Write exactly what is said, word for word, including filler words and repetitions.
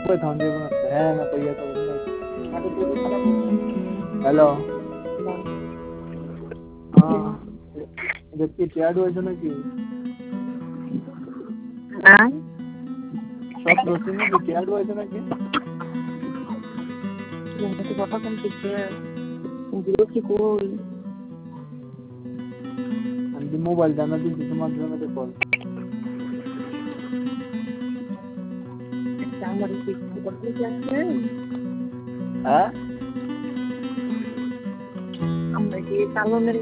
कोई था नहीं बना है मैं कोई तो हेलो हाँ দেখি ট্যাড হয়েছে নাকি হ্যাঁ সব রসিনে কি ট্যাড হয়েছে নাকি তুমি কথা কম দিতে দিও কি কই আমি মোবাইল জানা দিছি তোমার জন্য তো কল আমার কি করতে যাচ্ছে হ্যাঁ আমরা কি চালনে